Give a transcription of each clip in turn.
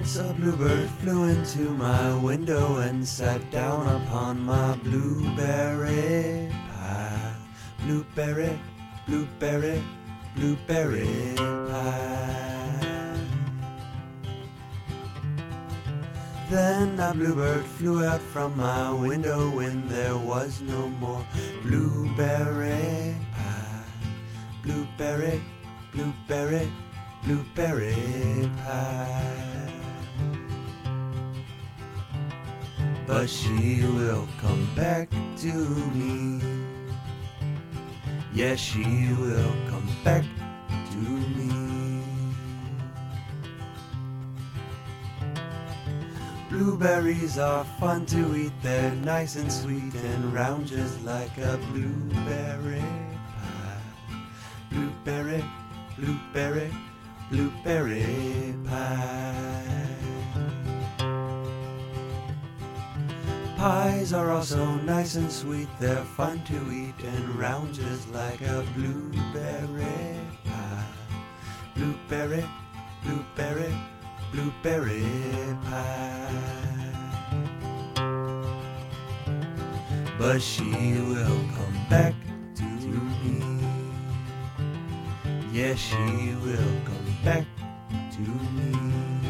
Once a bluebird flew into my window and sat down upon my blueberry pie. Blueberry, blueberry, blueberry pie. Then a bluebird flew out from my window when there was no more blueberry pie. Blueberry, blueberry, blueberry pie. But she will come back to me. Yes, she will come back to me. Blueberries are fun to eat, they're nice and sweet and round just like a blueberry pie. Blueberry, blueberry, blueberry pie. Pies are also nice and sweet, they're fun to eat and round just like a blueberry pie. Blueberry, blueberry, blueberry pie. But she will come back to me. Yes, she will come back to me.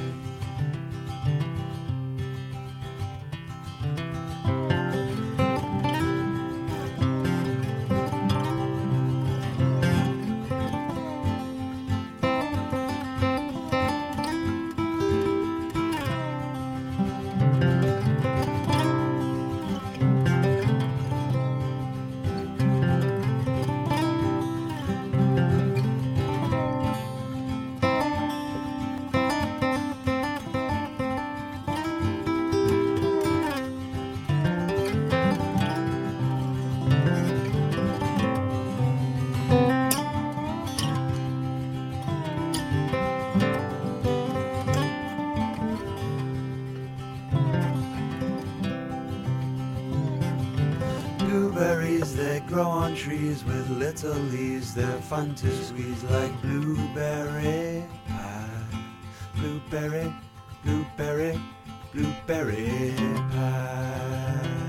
Blueberries, they grow on trees with little leaves. They're fun to squeeze like blueberry pie. Blueberry, blueberry, blueberry pie.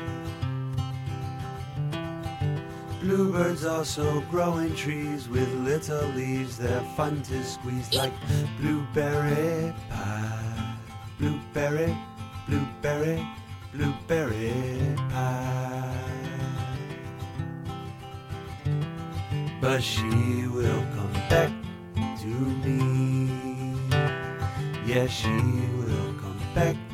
Bluebirds also grow in trees with little leaves. They're fun to squeeze like blueberry pie. Blueberry, blueberry, blueberry pie. But she will come back to me. Yes, she will come back